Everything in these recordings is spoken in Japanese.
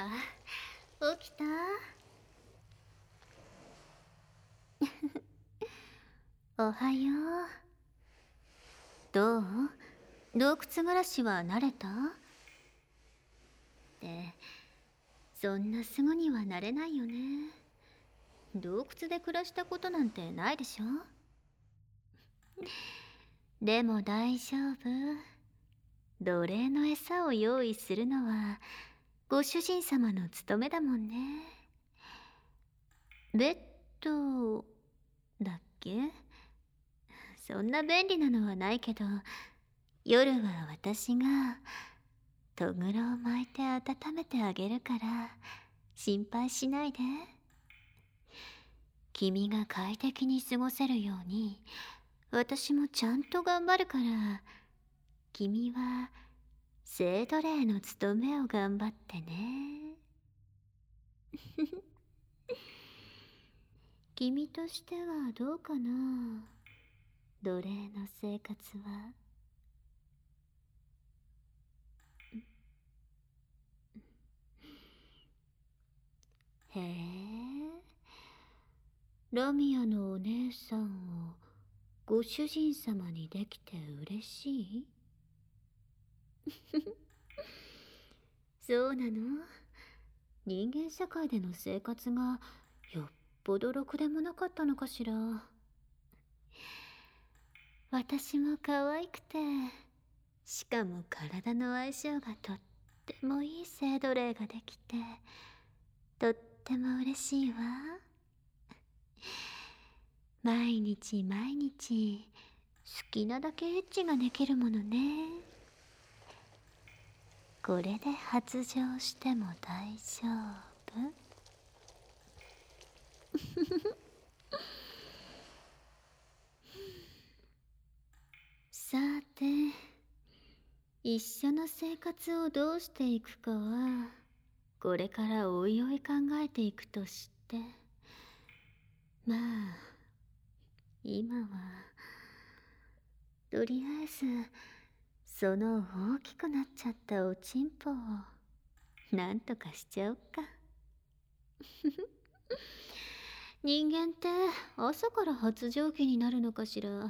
起きた？おはよう。どう？洞窟暮らしは慣れた？そんなすぐには慣れないよね。洞窟で暮らしたことなんてないでしょ？でも大丈夫。奴隷の餌を用意するのはご主人様の務めだもんね。ベッドだっけ？そんな便利なのはないけど、夜は私がとぐろを巻いて温めてあげるから心配しないで。君が快適に過ごせるように私もちゃんと頑張るから、君は聖奴隷の務めを頑張ってね。君としてはどうかな、奴隷の生活は。へえ、ラミアのお姉さんをご主人様にできて嬉しい？そうなの？人間社会での生活がよっぽどろくでもなかったのかしら。私も可愛くて、しかも体の相性がとってもいい聖奴隷ができて、とっても嬉しいわ。毎日毎日好きなだけエッチができるものね。これで発情しても大丈夫？さて、一緒の生活をどうしていくかはこれからおいおい考えていくとして、まあ今はとりあえずその大きくなっちゃったおちんぽをなんとかしちゃおっか。人間って朝から発情期になるのかしら。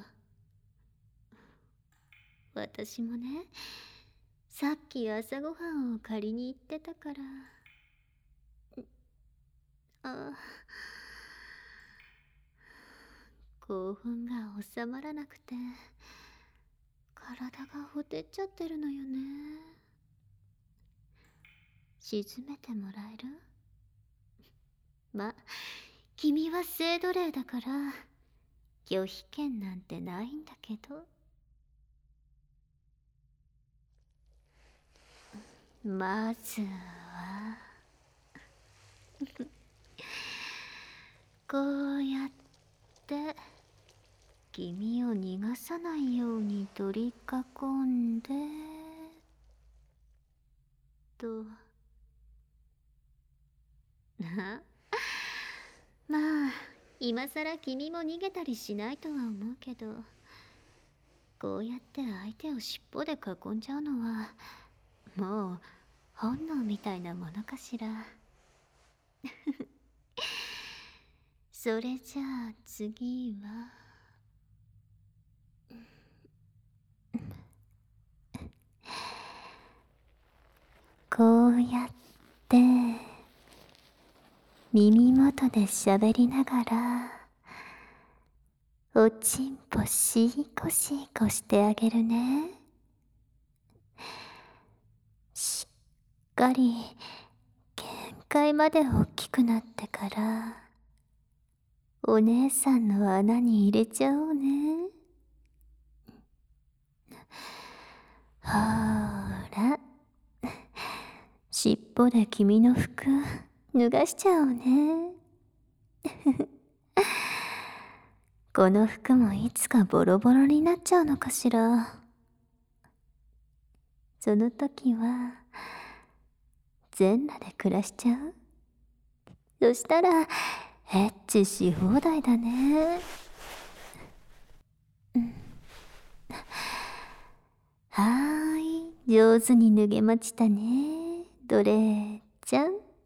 私もね、さっき朝ごはんを借りに行ってたから。あ、興奮が収まらなくて体がほてっちゃってるのよね。沈めてもらえる？ま、君は聖奴隷だから拒否権なんてないんだけど。まずはこうやって君を逃がさないように取り囲んでと。まあ今さら君も逃げたりしないとは思うけど、こうやって相手を尻尾で囲んじゃうのはもう本能みたいなものかしら。それじゃあ次はこうやって耳元で喋りながらおちんぽしーこしーこしてあげるね。しっかり限界まで大きくなってからお姉さんの穴に入れちゃおうね。ほーら、尻尾で君の服脱がしちゃおうね。この服もいつかボロボロになっちゃうのかしら。その時は全裸で暮らしちゃう？そしたらエッチし放題だね。はーい、上手に脱げましたね、奴隷ちゃん。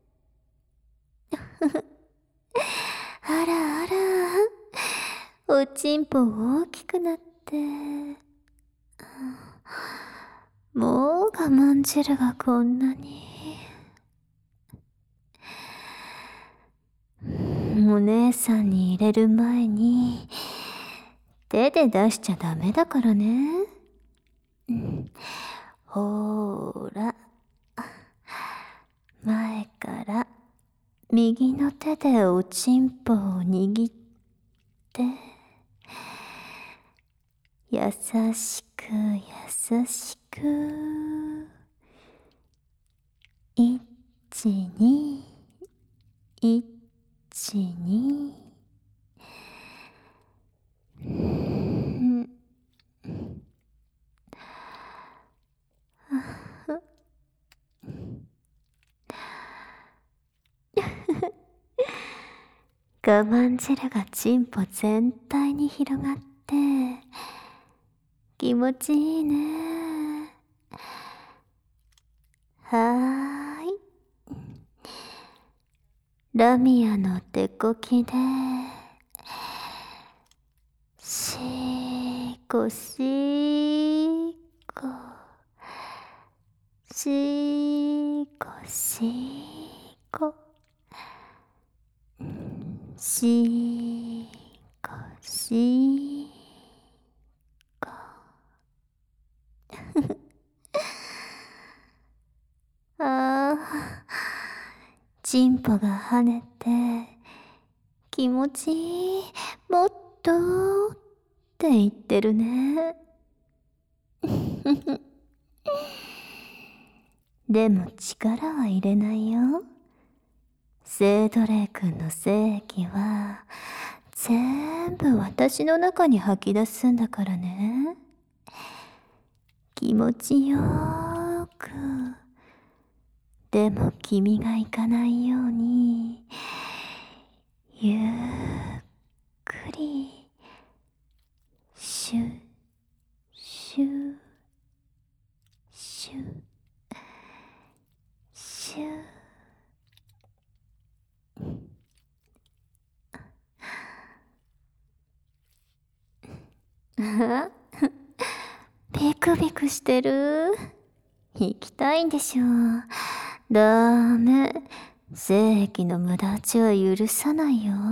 あらあら、おちんぽ大きくなって、もう我慢汁がこんなに。お姉さんに入れる前に、手で出しちゃダメだからね。ほーら、前から右の手でおちんぽを握って、優しく優しく、1、2、1、2。我慢汁がチンポ全体に広がって、気持ちいいね。はーい。ラミアの手こきで、しーこしーこ、しーこしーこ、しーこしーこ。ああ、チンポが跳ねて、気持ちいい、もっとって言ってるね。でも力は入れないよ。セイドレイ君の精液は全部私の中に吐き出すんだからね。気持ちよーく。でも君が行かないように、ゆっくり、シュッ、シュッ、シュッ、シュッ。ビクビクしてる。行きたいんでしょ。ダメ。精液の無駄打ちは許さないよ。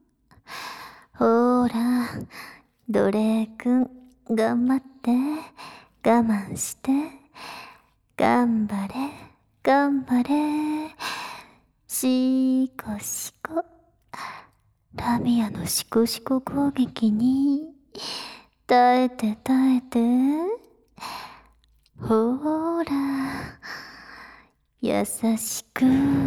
ほら、奴隷くん、頑張って、我慢して、頑張れ、頑張れ。シコシコ。ラミアのシコシコ攻撃に、耐えて耐えて。ほら、優しく、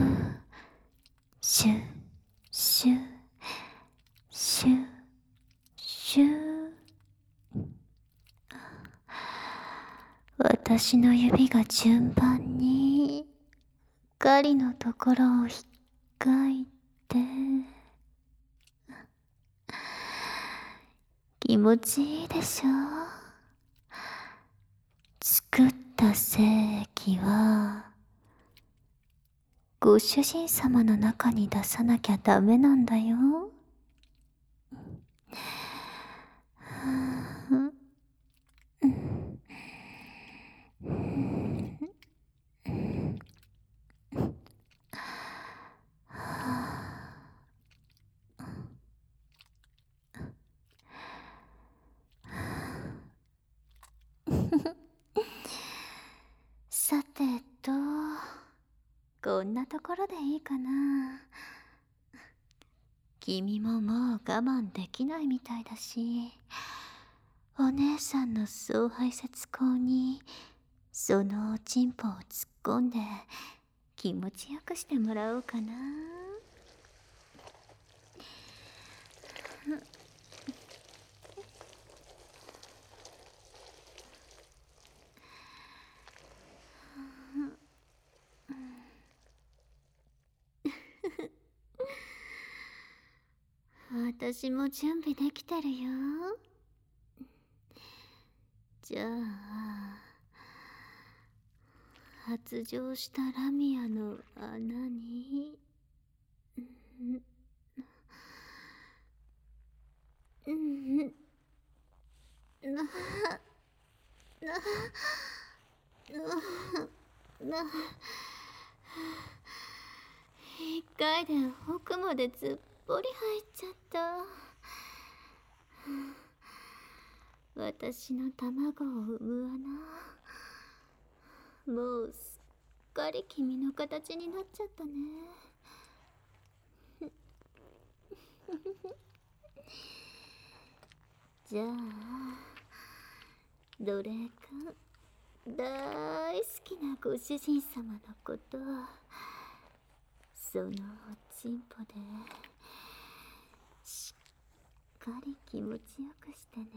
シュッ、シュッ、シュッ、シュッ。私の指が順番に、狩りのところを引っかいて、気持ちいいでしょ。作った精液は、ご主人様の中に出さなきゃダメなんだよ。さてこんなところでいいかな。君ももう我慢できないみたいだし、お姉さんの総排泄口にそのおちんぽを突っ込んで気持ちよくしてもらおうかな。私も準備できてるよ。じゃあ発情したラミアの穴に一回で奥までずっぽり入っちゃった。私の卵を産む穴、もうすっかり君の形になっちゃったね。じゃあ奴隷くん、大好きなご主人様のこと、そのおちんぽでしっかり気持ちよくしてね。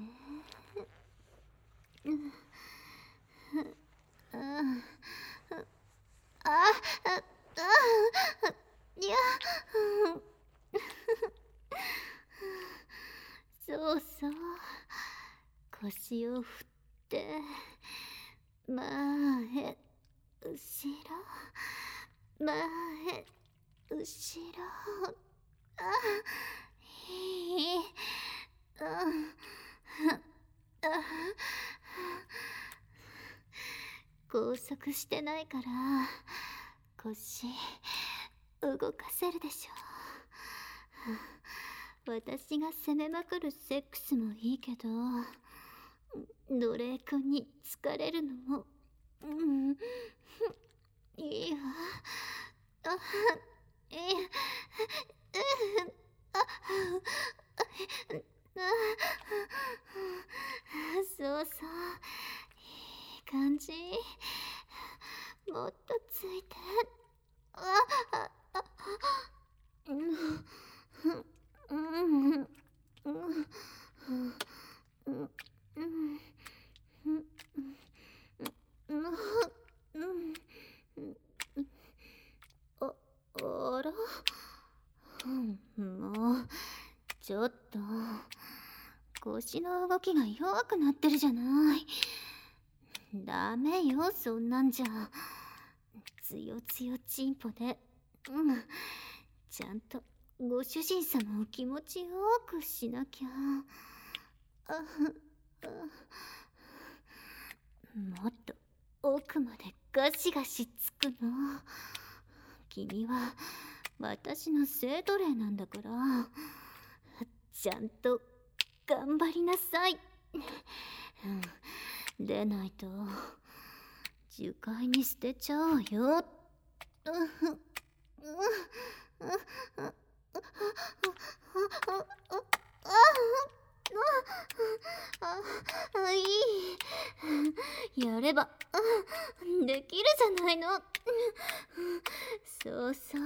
いや、そうそう、腰を振って前後ろ前後ろ、いい、拘束してないから腰動かせるでしょ。私が攻めまくるセックスもいいけど、奴隷くんに疲れるのもいいわ。そうそう、いい感じ。もっとついて。あら、もうちょっと腰の動きが弱くなってるじゃない。ダメよ、そんなんじゃ。つよつよチンポで、ちゃんとご主人様を気持ちよくしなきゃ。もっと奥までガシガシつくの。君は私の生徒令なんだから、ちゃんと頑張りなさい。でないと樹海に捨てちゃうわよ。いい、やればできるじゃないの。そうそう、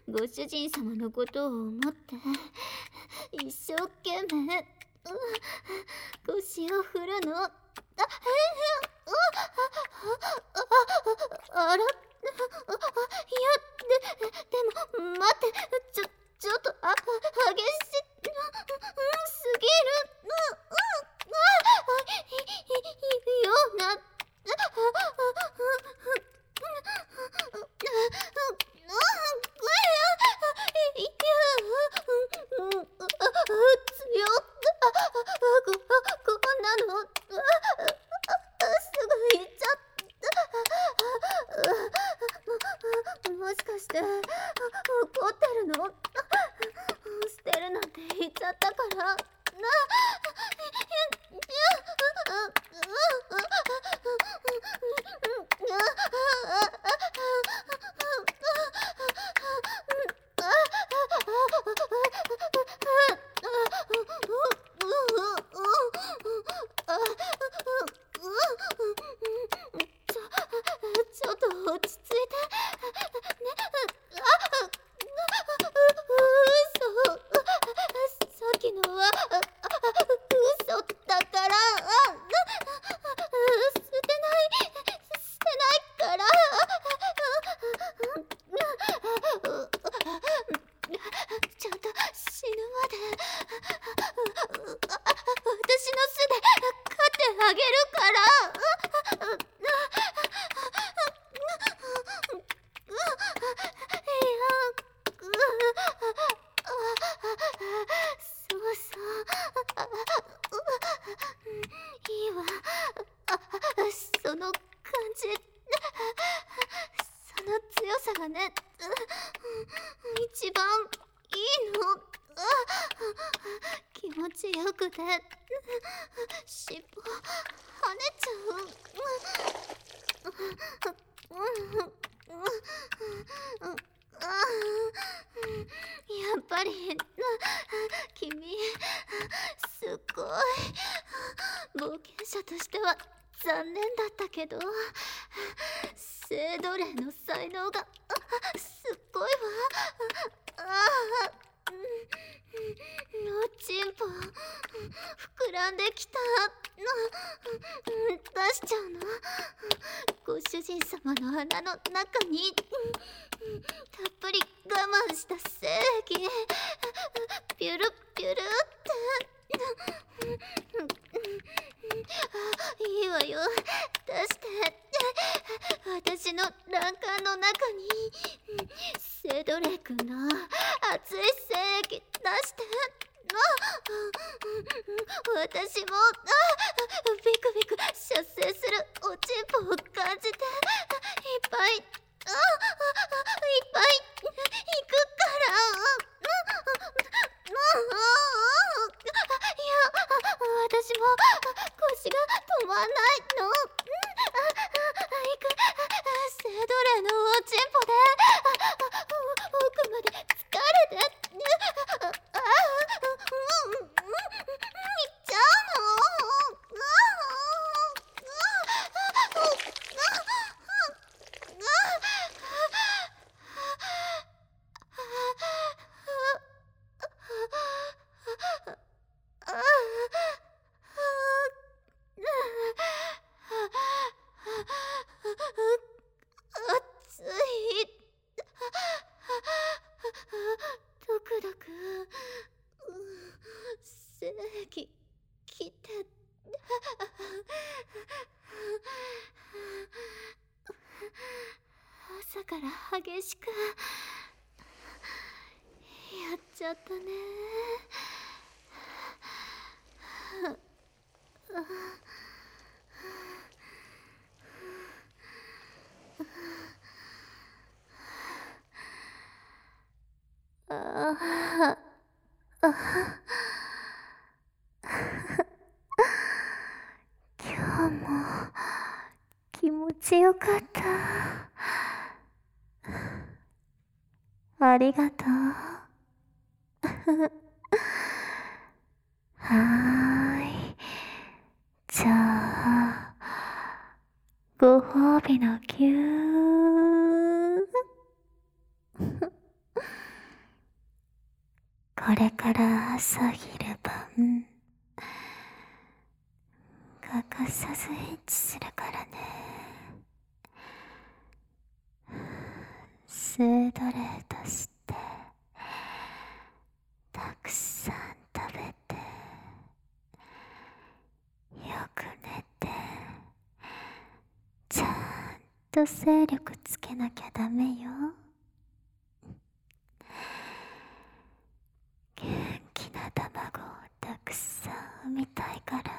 ご主人様のことを思って一生懸命腰を振るの。あら、いや、でも待って、ちょっと激しすぎるような。こんなのすぐ行っちゃった。もしかして怒ってるの？捨てるなんて言っちゃったからな。ちょっと落ち着いてね。嘘、さっきのは嘘だから、捨てないから。 番いいの。気持ちよくて尻尾跳ねちゃう。やっぱり君すっごい冒険者としては残念だったけど、性奴隷の才能がすっごいわ。おちんぽ膨らんできた。出しちゃうの。ご主人様の穴の中にたっぷり我慢した精液ピュルピュルっていいわよ、出して。私の卵管の中にセドレ君の熱い精液出して。私もビクビク射精するおちんぽを感じていっぱいいっぱい行くからいや、私も腰が止まんないの。行く。セドレのおちんぽで奥まで疲れて行っちゃうの。熱い。ドクドク精液来て。朝から激しくやっちゃったね。今日も気持ちよかった。ありがとう。はーい。じゃあ、ご褒美のぎゅー。これから朝昼晩欠かさずエッチするからね。性奴隷としてたくさん食べてよく寝て、ちゃんと精力つけなきゃダメよ。元気な卵をたくさん産みたいから。